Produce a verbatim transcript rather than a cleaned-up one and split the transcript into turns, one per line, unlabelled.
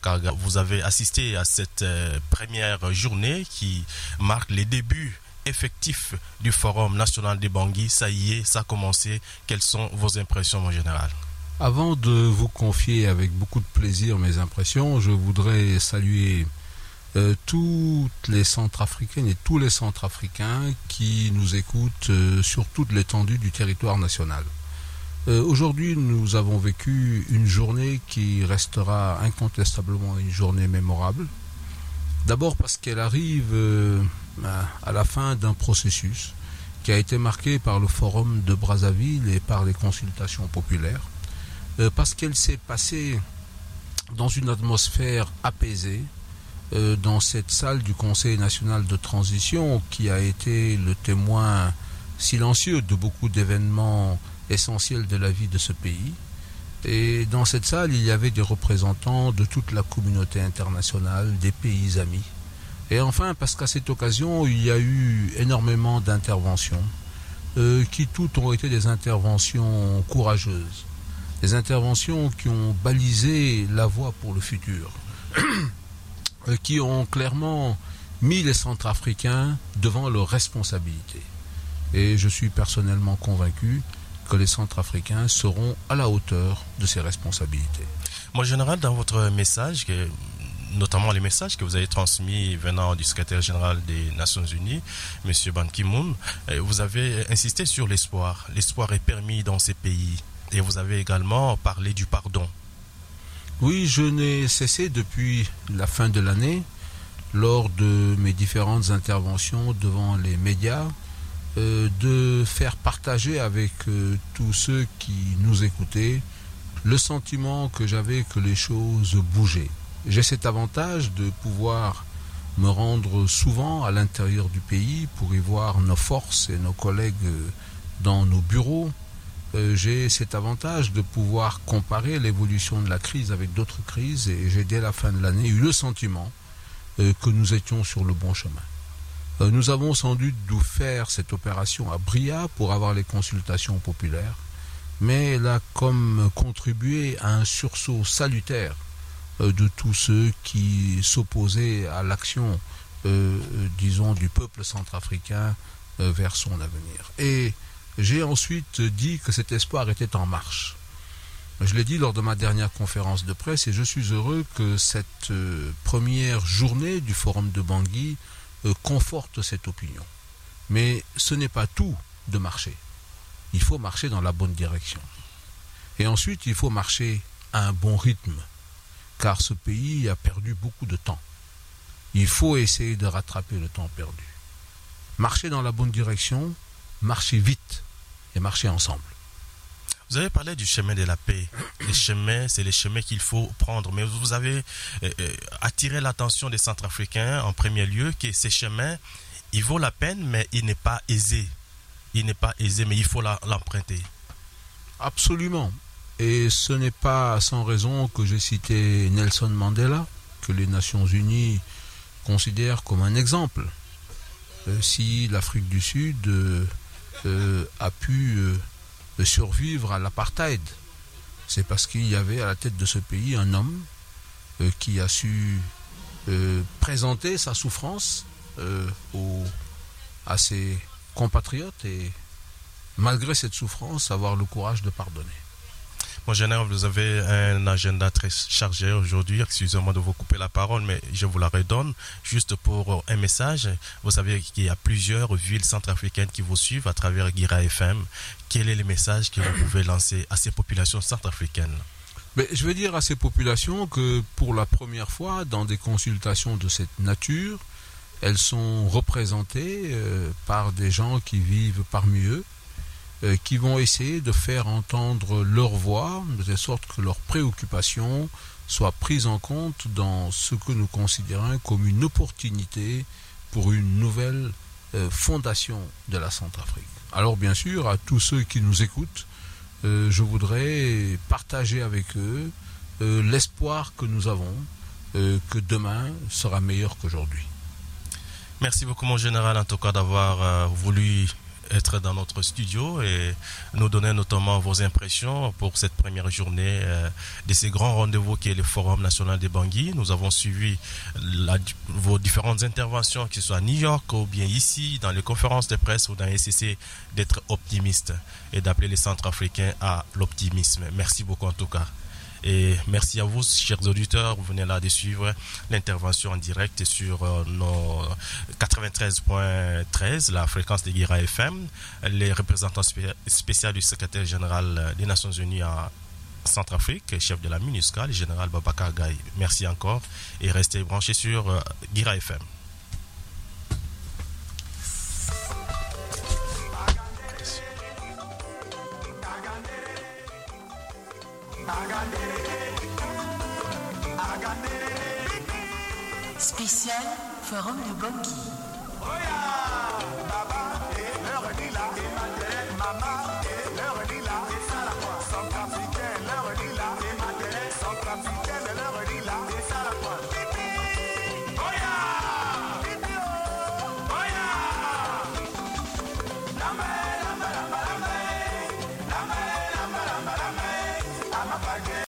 Karga, vous avez assisté à cette euh, première journée qui marque les débuts effectifs du Forum national des Bangui. Ça y est, ça a commencé. Quelles sont vos impressions, mon général?
Avant de vous confier avec beaucoup de plaisir mes impressions, je voudrais saluer euh, toutes les Centrafricaines et tous les Centrafricains qui nous écoutent euh, sur toute l'étendue du territoire national. Euh, aujourd'hui, nous avons vécu une journée qui restera incontestablement une journée mémorable. D'abord parce qu'elle arrive euh, à la fin d'un processus qui a été marqué par le Forum de Brazzaville et par les consultations populaires. Euh, parce qu'elle s'est passée dans une atmosphère apaisée, euh, dans cette salle du Conseil national de transition qui a été le témoin silencieux de beaucoup d'événements essentiels de la vie de ce pays. Et dans cette salle, il y avait des représentants de toute la communauté internationale, des pays amis. Et enfin, parce qu'à cette occasion, il y a eu énormément d'interventions, euh, qui toutes ont été des interventions courageuses. Des interventions qui ont balisé la voie pour le futur, qui ont clairement mis les Centrafricains devant leurs responsabilités. Et je suis personnellement convaincu que les Centrafricains seront à la hauteur de ces responsabilités.
Mon général, dans votre message, que, notamment les messages que vous avez transmis venant du secrétaire général des Nations Unies, M. Ban Ki-moon, vous avez insisté sur l'espoir. L'espoir est permis dans ces pays. Et vous avez également parlé du pardon.
Oui, je n'ai cessé depuis la fin de l'année, lors de mes différentes interventions devant les médias, euh, de faire partager avec euh, tous ceux qui nous écoutaient le sentiment que j'avais que les choses bougeaient. J'ai cet avantage de pouvoir me rendre souvent à l'intérieur du pays pour y voir nos forces et nos collègues dans nos bureaux. Euh, j'ai cet avantage de pouvoir comparer l'évolution de la crise avec d'autres crises et j'ai dès la fin de l'année eu le sentiment euh, que nous étions sur le bon chemin. Euh, nous avons sans doute dû faire cette opération à Bria pour avoir les consultations populaires, mais elle a comme contribué à un sursaut salutaire euh, de tous ceux qui s'opposaient à l'action, euh, disons, du peuple centrafricain euh, vers son avenir. Et j'ai ensuite dit que cet espoir était en marche. Je l'ai dit lors de ma dernière conférence de presse et je suis heureux que cette euh, première journée du Forum de Bangui euh, conforte cette opinion. Mais ce n'est pas tout de marcher. Il faut marcher dans la bonne direction. Et ensuite, il faut marcher à un bon rythme, car ce pays a perdu beaucoup de temps. Il faut essayer de rattraper le temps perdu. Marcher dans la bonne direction, marcher vite et marcher ensemble.
Vous avez parlé du chemin de la paix. Les chemins, c'est les chemins qu'il faut prendre. Mais vous avez euh, attiré l'attention des Centrafricains en premier lieu que ces chemins, il vaut la peine, mais il n'est pas aisé. Il n'est pas aisé, mais il faut la, l'emprunter.
Absolument. Et ce n'est pas sans raison que j'ai cité Nelson Mandela, que les Nations Unies considèrent comme un exemple. Euh, si l'Afrique du Sud euh, euh, a pu euh, survivre à l'apartheid, c'est parce qu'il y avait à la tête de ce pays un homme euh, qui a su euh, présenter sa souffrance euh, aux, à ses compatriotes et malgré cette souffrance avoir le courage de pardonner.
Mon général, vous avez un agenda très chargé aujourd'hui. Excusez-moi de vous couper la parole, mais je vous la redonne. Juste pour un message, vous savez qu'il y a plusieurs villes centrafricaines qui vous suivent à travers Guira F M. Quel est le message que vous pouvez lancer à ces populations centrafricaines?
Mais je veux dire à ces populations que pour la première fois, dans des consultations de cette nature, elles sont représentées euh, par des gens qui vivent parmi eux, euh, qui vont essayer de faire entendre leur voix, de telle sorte que leurs préoccupations soient prises en compte dans ce que nous considérons comme une opportunité pour une nouvelle euh, fondation de la Centrafrique. Alors bien sûr, à tous ceux qui nous écoutent, euh, je voudrais partager avec eux euh, l'espoir que nous avons, euh, que demain sera meilleur qu'aujourd'hui.
Merci beaucoup mon général en tout cas d'avoir euh, voulu être dans notre studio et nous donner notamment vos impressions pour cette première journée euh, de ces grands rendez-vous qui est le Forum national des Bangui. Nous avons suivi la, vos différentes interventions, que ce soit à New York ou bien ici, dans les conférences de presse ou dans les S C C, d'être optimiste et d'appeler les Centrafricains à l'optimisme. Merci beaucoup en tout cas. Et merci à vous, chers auditeurs. Vous venez là de suivre l'intervention en direct sur euh, nos quatre-vingt-treize point treize, la fréquence de Guira F M. Les représentants spé- spéciaux du secrétaire général des Nations Unies à Centrafrique, chef de la MINUSCA, le général Babacar Gaye. Merci encore et restez branchés sur euh, Guira F M.
Spécial Forum de Bangui.
Baba, et leur dit là, et ma maman.